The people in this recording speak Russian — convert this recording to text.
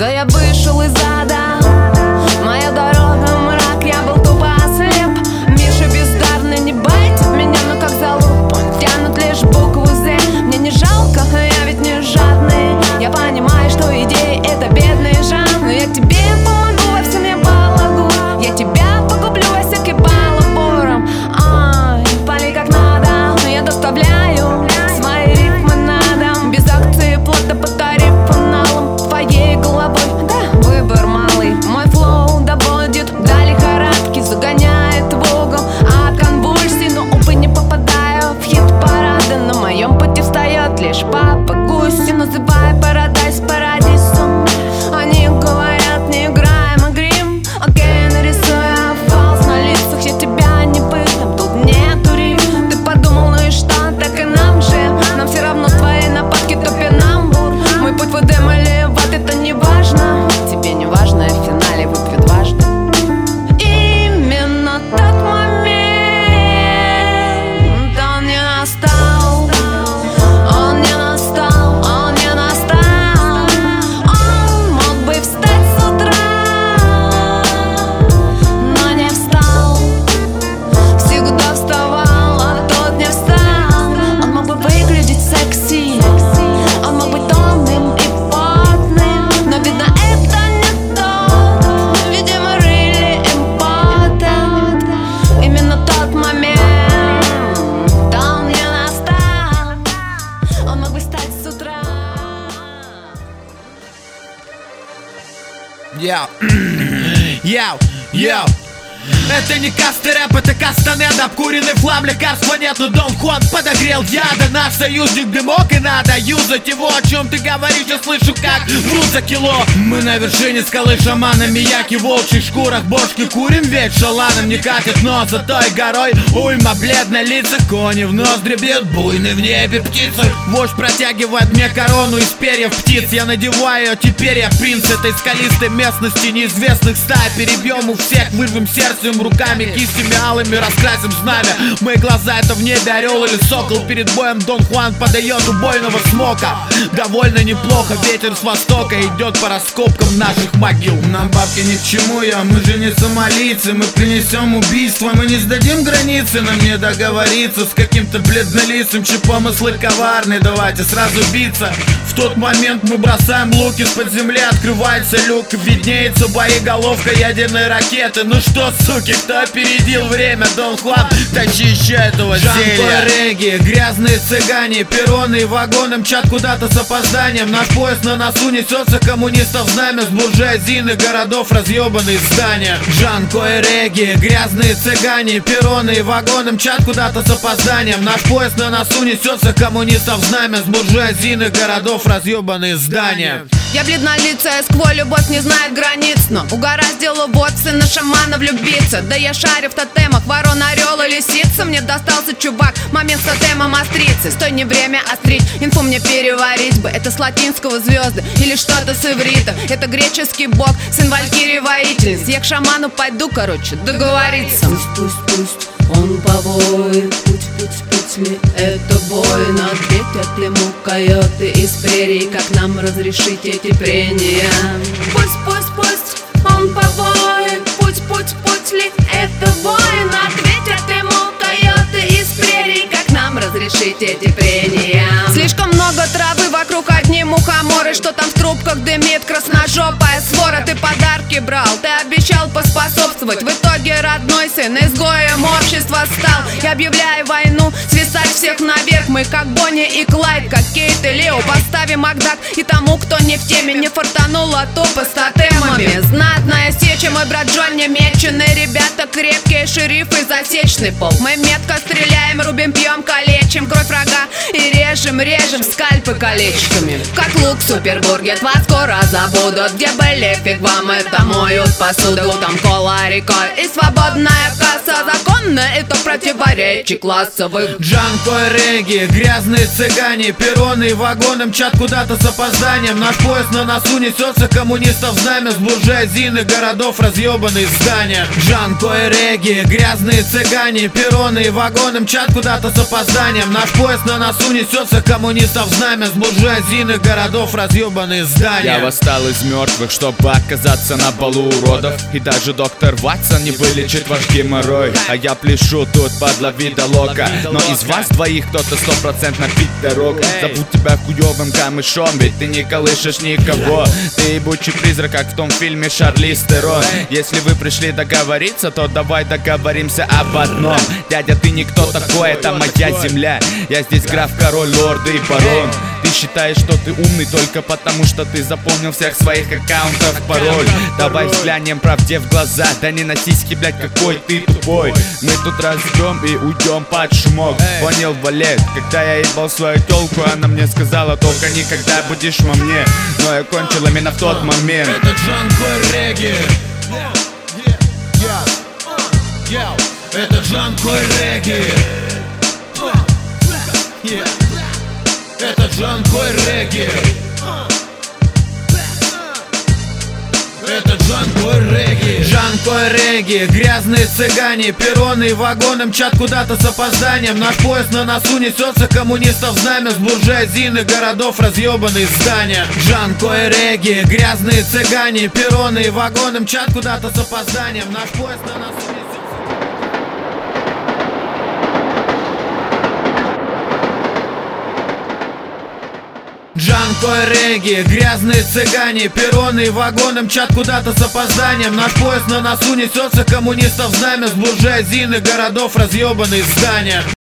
Да я вышел из ада, моя дорога мрак, я был тупо ослеп. Миша бездарный не байтит меня, но как залупа тянут лишь букву «З». Мне не жалко, я ведь не жадный. Я понимаю, что идеи — это бедный жанр, но я тебе помогу во всем, я балагу. Я тебя погублю во всякий балабором. Ай, пали как надо, но я доставляю свои рифмы на дом. Без акции плата по тарифу налом твоей головой. Да, выбор малый, мой флоу доводит до лихорадки, загоняет в угол от конвульсий, но увы не попадаю в хит-парады. На моем пути встает лишь папа Гуси, называя парадайз парадисом. Они говорят, не играем, а грим. Окей, нарисуя фалс на лицах, я тебя не выдам, тут нету рифм. Ты подумал, ну и что, так и нам же. Нам все равно твои нападки топинамбур. Мой путь в Эдем или в ад, это не важно. Тебе не важно, в финале выпью дважды. Именно тот момент, он не настал. Он не настал, он не настал. Он мог бы встать с утра, но не встал. Всегда вставал, а тот не встал. Он мог бы выглядеть секси, он мог быть томным и потным, но видно, это не тот. Видимо, really important. Именно тот момент, он не настал. Он мог бы встать с утра. Йоу. Это не каста рэп, это кастанет. Обкуренный флам, лекарства нет, но Дон Хуан подогрел яда. Наш союзник дымок, и надо юзать его. О чем ты говоришь, я слышу, как врут за кило. Мы на вершине скалы, шамана Мияки, в волчьих шкурах бошки курим, ведь шаланом не катит нос за той горой. Уйма бледно лица, кони в ноздри бьют, буйны в небе птицы. Вождь протягивает мне корону из перьев птиц. Я надеваю ее, теперь я принц этой скалистой местности. Неизвестных стай перебьем у всех, вырвем сердцем, руками, кистями алыми раскрасим знамя. Мои глаза — это в небе орел или сокол. Перед боем Дон Хуан подает убойного смока. Довольно неплохо, ветер с востока идет по раскопкам наших могил. Нам бабки ни к чему, мы же не сомалийцы. Мы принесем убийство, мы не сдадим границы. Нам не договориться с каким-то бледнолицым. Чьи помыслы коварны, давайте сразу биться. В тот момент мы бросаем лук, из-под земли открывается люк. Виднеется боеголовка ядерной ракеты. Ну что, суки, кто опередил время? Дон Хуан, тащи еще этого зелья. Регги, грязные цыгане, перроны и вагоны мчат куда-то с опозданием. Наш поезд на носу несется, коммунистов знамя. С буржуазийных городов разъебанные здания. Джанко и Регги, грязные цыгане, перроны и вагоны мчат куда-то с опозданием. Наш поезд на носу несется, коммунистов знамя. С буржуазийных городов разъебанные здания. Я бледнолицая, сквозь любовь не знает границ, но угораздило вот сына шамана влюбиться. Да я шарю в тотемах, ворон, орел и лисица. Мне достался чувак, момент с тотемом острицы. Стой, не время острить, инфу мне переварить бы. Это с латинского звезды или что-то с иврита. Это греческий бог, сын валькирии воительниц. Я к шаману пойду, короче, договориться. Пусть он повоет, путь ли это больно. Ответят ему койоты из прерий, как нам разрешить эти прения. Пусть он повоет, путь ли это больно. Ответят ему койоты из прерий, как нам разрешить эти прения. Слишком много травы, вокруг одни мухоморы. Что там в трубках дымит красножопая свора. Ты подарки брал, ты обещал поспособствовать. В итоге родной сын изгоем общества стал. Я объявляю войну, свисать всех наверх. Мы как Бонни и Клайд, как Кейт и Лео. Поставим Макдак и тому, кто не в теме. Не фартануло тупо с тотемами. Знатная сеча, мой брат Джон немеченый. Ребята крепкие, шерифы, засечный пол. Мы метко стреляем, рубим, пьем, калечим. Кровь врага и режем скальпы колечками. Как лук супербургет, вас скоро забудут. Где были, фиг вам, это моют посуду. Там кола рекой и свободная касса. Законно это противоречий классовых. Джанко и Регги, грязные цыгане, перроны и вагоны мчат куда-то с опозданием. Наш поезд на носу несется, коммунистов знамя. С буржуазийных городов разъебанные здания. Джанко и Регги, грязные цыгане, перроны и вагоны мчат куда-то с опозданием. Наш поезд на носу несется, несется коммунистов знамя, с буржуазийных городов разъебанные здания. Я восстал из мертвых, чтобы оказаться на балу уродов. И даже доктор Ватсон не вылечит ваш геморрой. А я пляшу тут подло видолока. Но из вас двоих кто-то 100% пидорок. Зовут тебя хуёвым камышом, ведь ты не колышешь никого. Ты ебучий призрак, как в том фильме Шарлиз Терон. Если вы пришли договориться, то давай договоримся об одном. Дядя, ты никто такой, это моя земля. Я здесь граф, король, лорд и барон. Ты считаешь, что ты умный только потому, что ты запомнил всех своих аккаунтов пароль. Давай взглянем правде в глаза. Да не на сиськи, блядь, какой ты тупой. Мы тут разбьем и уйдем под шумок. Понял, Валет? Когда я ебал свою тёлку, она мне сказала: только никогда будешь во мне. Но я кончил именно в тот момент. Это Джанкой Регги. Это Джанкой Регги. Это Джанкой Регги. Это Джанкой Регги. Джанкой Регги. Грязные цыгане, перроны и вагоны мчат куда-то с опозданием. Наш поезд на носу несется коммунистов знамя, с буржуазийных городов разъебанные здания. Джанкой Регги. Грязные цыгане, перроны и вагоны мчат куда-то с опозданием. Наш поезд на носу несется. Джанкой Регги. Грязные цыгане, перроны и вагоны мчат куда-то с опозданием. Наш поезд на носу несется коммунистов знамя, с буржуазийных городов разъебанные здания.